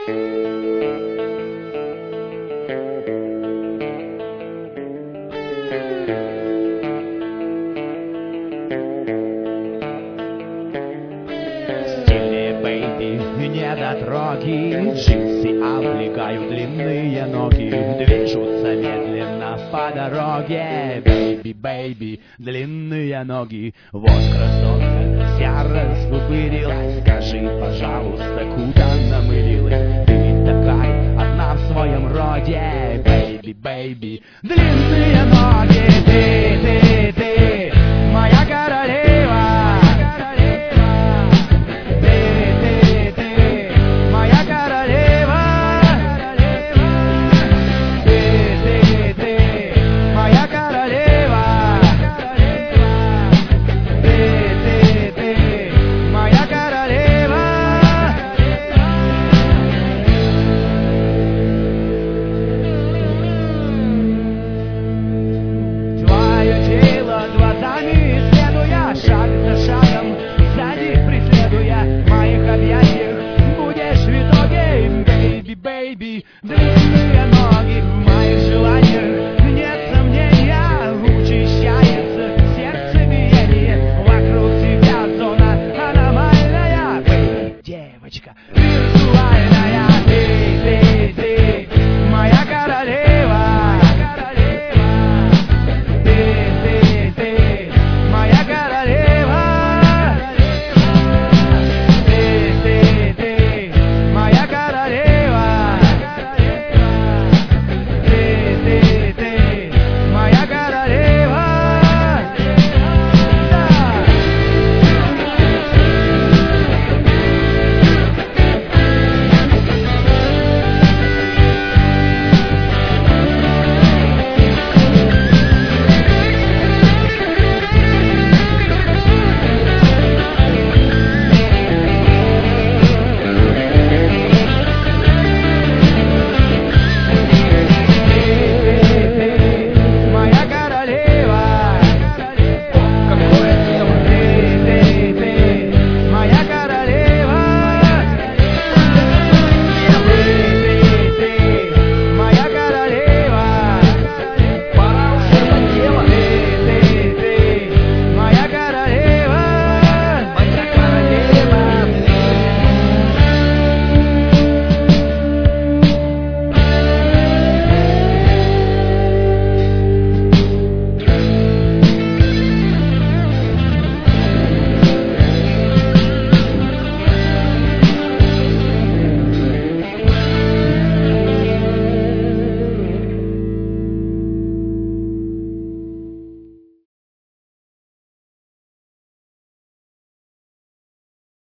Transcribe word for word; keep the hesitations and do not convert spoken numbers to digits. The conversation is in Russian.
Недотроги, джинсы облегают длинные ноги, движутся медленно по дороге. Бэйби, бэйби, длинные ноги. Вот красотка вся расфуфырилась. Скажи, пожалуйста, куда намылилась? Ты такая одна в своем роде. Бэйби, бэйби, длинные ноги. Ты, ты, ты, моя королева. Шаг за шагом, сзади преследуя, в моих объятиях будешь в итоге. Бэйби, бэйби, длинные ноги, в моих желаниях нет сомнения. Учащается сердцебиение, вокруг тебя зона аномальная. Бэйби, девочка.